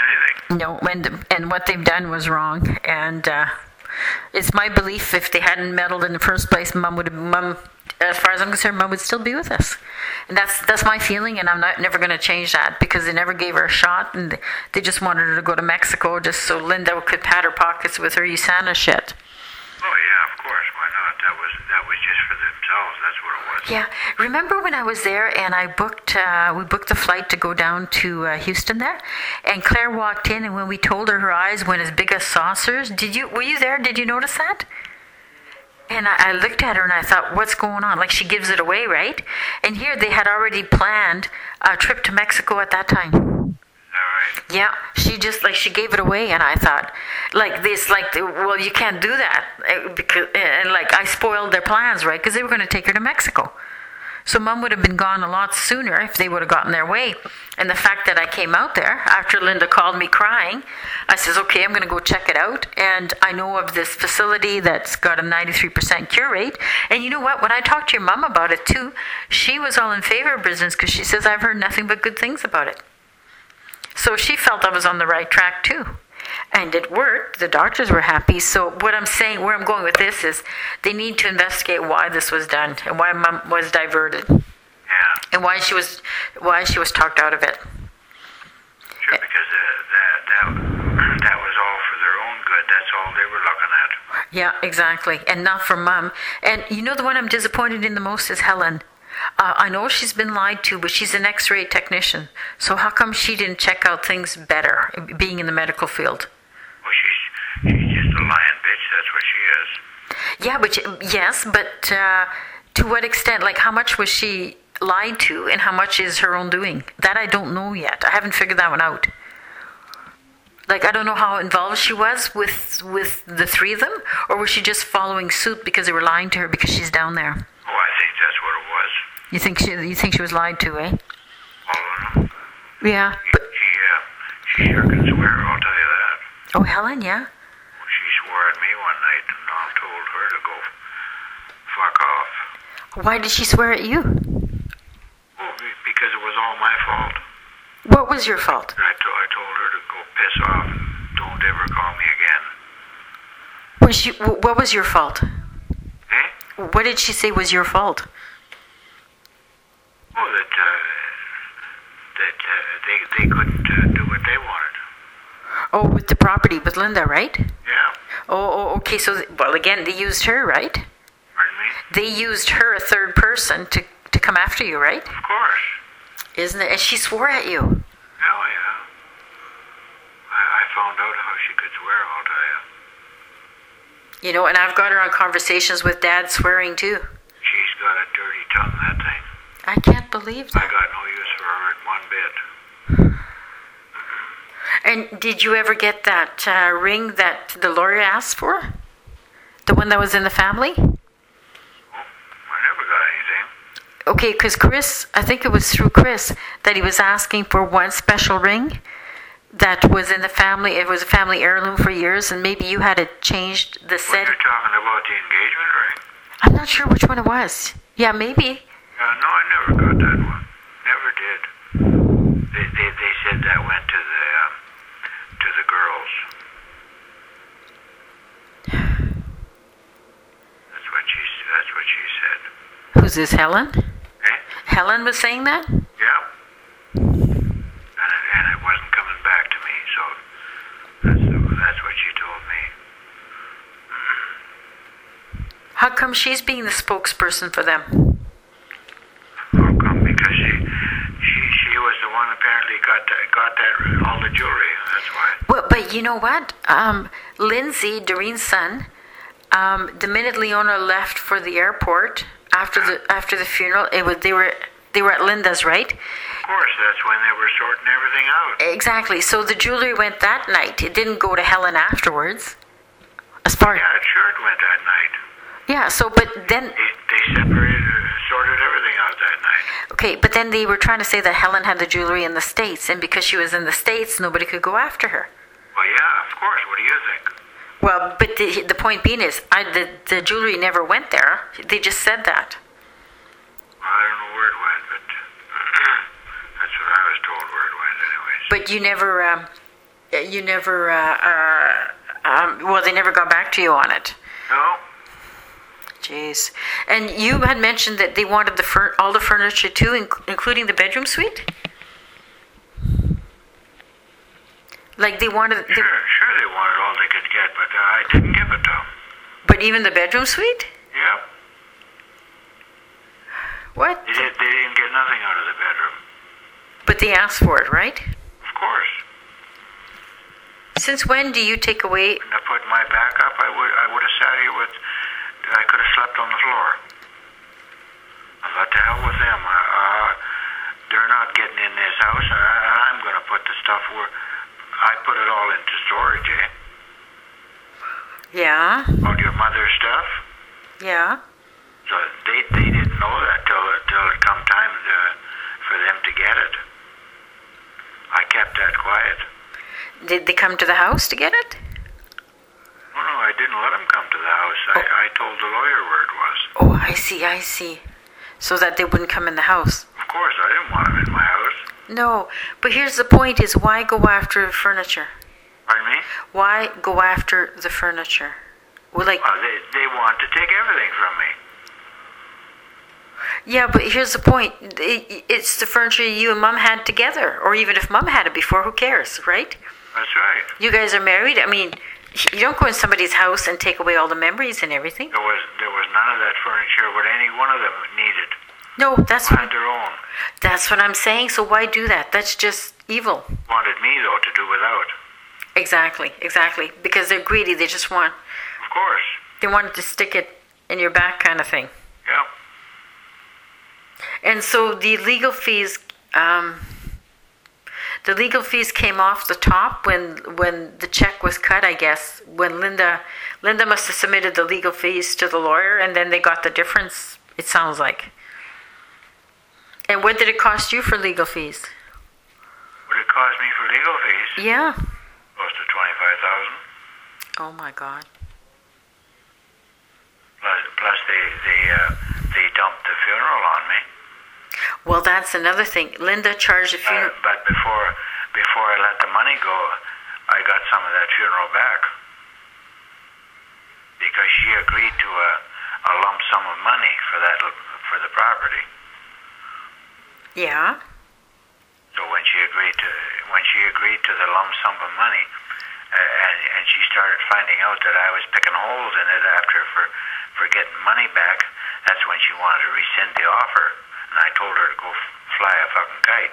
anything. No, and what they've done was wrong. And it's my belief if they hadn't meddled in the first place, Mom, as far as I'm concerned, Mom would still be with us. And that's my feeling, and I'm never going to change that, because they never gave her a shot, and they just wanted her to go to Mexico just so Linda could pat her pockets with her USANA shit. Oh yeah, of course. Why not? That was just for themselves. That's what it was. Yeah. Remember when I was there and we booked a flight to go down to Houston there, and Claire walked in, and when we told her eyes went as big as saucers, were you there? Did you notice that? And I looked at her and I thought, what's going on? Like, she gives it away, right? And here they had already planned a trip to Mexico at that time. All right. Yeah, she gave it away, and I thought, well, you can't do that, because, and I spoiled their plans, right? Because they were going to take her to Mexico. So Mom would have been gone a lot sooner if they would have gotten their way. And the fact that I came out there after Linda called me crying, I says, okay, I'm going to go check it out. And I know of this facility that's got a 93% cure rate. And you know what? When I talked to your mom about it too, she was all in favor of business, because she says, I've heard nothing but good things about it. So she felt I was on the right track too. And it worked. The doctors were happy. So what I'm saying, where I'm going with this is, they need to investigate why this was done and why Mom was diverted. Yeah. And why she was talked out of it. Sure, because that was all for their own good. That's all they were looking at. Yeah, exactly. And not for Mom. And you know, the one I'm disappointed in the most is Helen. I know she's been lied to, but she's an X-ray technician. So how come she didn't check out things better, being in the medical field? Well, she's just a lying bitch. That's what she is. Yeah, but to what extent? Like, how much was she lied to, and how much is her own doing? That I don't know yet. I haven't figured that one out. Like, I don't know how involved she was with the three of them, or was she just following suit because they were lying to her because she's down there? Oh, I think that's what it was. You think she was lied to, eh? All of them. Yeah, but She sure can swear, I'll tell you that. oh, Helen, yeah. Well, she swore at me one night, and I told her to go fuck off. Why did she swear at you? Well, because it was all my fault. What was your fault? I told her to go piss off and don't ever call me again. What was your fault? Eh? What did she say was your fault? Oh, that they couldn't do what they wanted. Oh, with the property with Linda, right? Yeah. Oh, okay. So, well, again, they used her, right? Pardon me? They used her, a third person, to come after you, right? Of course. Isn't it? And she swore at you. Hell yeah. I found out how she could swear, I'll tell you. You know, and I've got her on conversations with Dad swearing too. She's got a dirty tongue, that thing. I can't believe I that. got no use for her in one bit. And did you ever get that ring that the lawyer asked for? The one that was in the family? Oh, I never got anything. Okay, because Chris, I think it was through Chris, that he was asking for one special ring that was in the family. It was a family heirloom for years, and maybe you had it changed the When set. you're talking about the engagement ring? I'm not sure which one it was. Yeah, maybe. No, I never got that one. Never did. They said that went to the girls. That's what she said. Who's this, Helen? Eh? Helen was saying that? Yeah. And it wasn't coming back to me, so that's what she told me. How come she's being the spokesperson for them? How come? Because she was the one apparently got that all the jewelry. That's why. Well, but you know what? Lindsay, Doreen's son, the minute Leona left for the airport after the funeral, they were at Linda's, right? Of course, that's when they were sorting everything out. Exactly. So the jewelry went that night. It didn't go to Helen afterwards. As far Yeah, sure it went that night. yeah. So, but then They separated, sorted everything out that night. okay, but then they were trying to say that Helen had the jewelry in the States, and because she was in the States, nobody could go after her. Well, yeah, of course. What do you think? Well, but the point being is, the jewelry never went there. They just said that. Well, I don't know where it went, but that's what I was told where it went anyways. But you never, You never, well, they never got back to you on it. No. Jeez. And you had mentioned that they wanted all the furniture too, including the bedroom suite? Like they wanted... Sure they wanted all they could get, but I didn't give it to them. But even the bedroom suite? Yep. What? They didn't get nothing out of the bedroom. But they asked for it, right? Of course. Since when do you take away... When I put my back up, I would have sat here with... I could have slept on the floor. I thought, to hell with them. They're not getting in this house. I'm going to put the stuff where... I put it all into storage, eh? Yeah. All your mother's stuff. Yeah. So they didn't know that till it come time for them to get it. I kept that quiet. Did they come to the house to get it? No, I didn't let them come to the house. I told the lawyer where it was. Oh, I see. So that they wouldn't come in the house. Of course, I didn't want them in my house. No, but here's the point is why go after furniture? Pardon me? Why go after the furniture? Well, like... they want to take everything from me. Yeah, but here's the point. It's the furniture you and Mom had together. Or even if Mom had it before, who cares, right? That's right. You guys are married. I mean, you don't go in somebody's house and take away all the memories and everything. There was none of that furniture what any one of them needed. No, that's They had their own. That's what I'm saying. So why do that? That's just evil. Wanted me, though, to do without. Exactly. Because they're greedy. They just want... Of course. They wanted to stick it in your back kind of thing. Yep. And so the legal fees... the legal fees came off the top when the check was cut, I guess. When Linda must have submitted the legal fees to the lawyer, and then they got the difference, it sounds like. And what did it cost you for legal fees? What did it cost me for legal fees? Yeah. Close to $25,000. Oh my God. Plus they dumped the funeral on me. Well, that's another thing. Linda charged the funeral. But before I let the money go, I got some of that funeral back because she agreed to a lump sum of money for the property. Yeah. So when she agreed to the lump sum of money, and she started finding out that I was picking holes in it after for getting money back, that's when she wanted to rescind the offer, and I told her to go fly a fucking kite.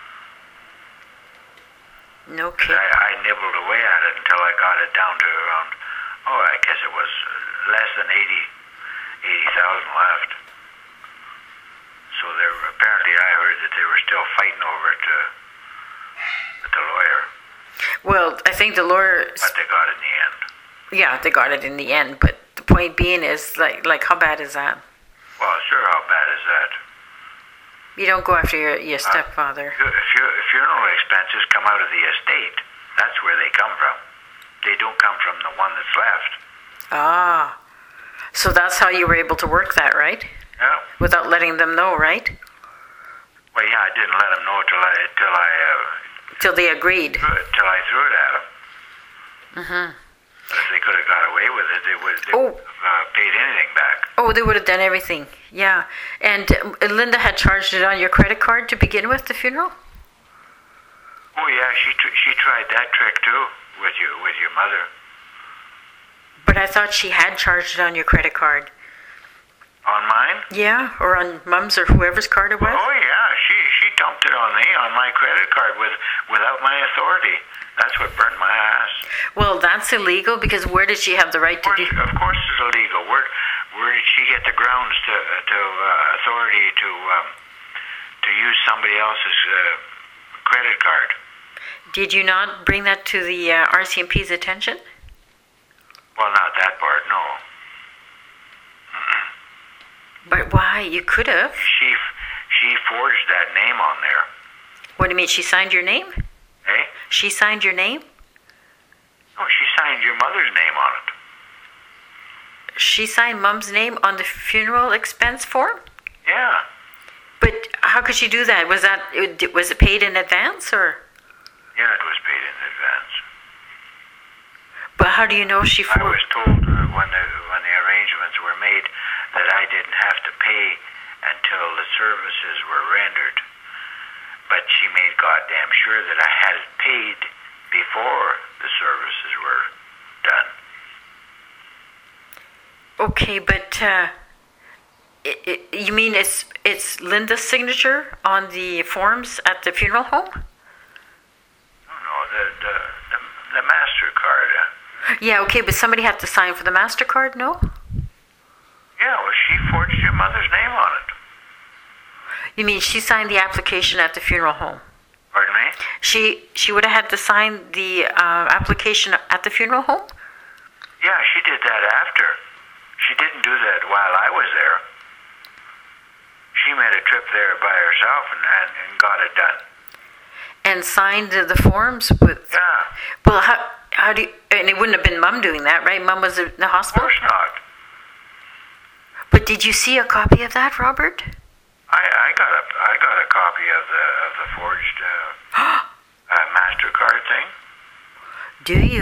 No kidding. I nibbled away at it until I got it down to around, I guess it was less than 80,000 left. So apparently I heard that they were still fighting over it with the lawyer. Well, I think the lawyer... But they got it in the end. Yeah, they got it in the end, but the point being is, like how bad is that? Well, sure, how bad is that? You don't go after your stepfather. Funeral expenses come out of the estate. That's where they come from. They don't come from the one that's left. Ah. So that's how you were able to work that, right? Yeah. Without letting them know, right? Well, yeah, I didn't let them know Till they agreed. Till I threw it at them. Mm-hmm. But if they could have got away with it, they would have paid anything back. Oh, they would have done everything. Yeah. And Linda had charged it on your credit card to begin with, the funeral? Oh, yeah, she tried that trick, too, with your mother. But I thought she had charged it on your credit card. On mine? Yeah, or on Mom's or whoever's card it was? Oh, yeah, she dumped it on me, on my credit card, without my authority. That's what burnt my ass. Well, that's illegal, because where did she have the right to do... Of course it's illegal. Where did she get the grounds to authority to use somebody else's credit card? Did you not bring that to the RCMP's attention? Well, not that part, no. But why? You could have. She forged that name on there. What do you mean? She signed your name? Eh? She signed your name? No, she signed your mother's name on it. She signed Mom's name on the funeral expense form? Yeah. But how could she do that? Was it paid in advance or? Yeah, it was paid in advance. But how do you know she I was told when the arrangements were made that I didn't have to pay until the services were rendered. But she made goddamn sure that I had it paid before the services were done. Okay, but you mean it's Linda's signature on the forms at the funeral home? No, the MasterCard. Yeah, okay, but somebody had to sign for the MasterCard, no? Yeah, well, she forged your mother's name on it. You mean she signed the application at the funeral home? Pardon me? She would have had to sign the application at the funeral home? Yeah, she did that after. She didn't do that while I was there. She made a trip there by herself and got it done. And signed the forms with... Yeah. Well, how do you... And it wouldn't have been Mum doing that, right? Mum was in the hospital? Of course not. But did you see a copy of that, Robert? I got a copy of the forged MasterCard thing. Do you?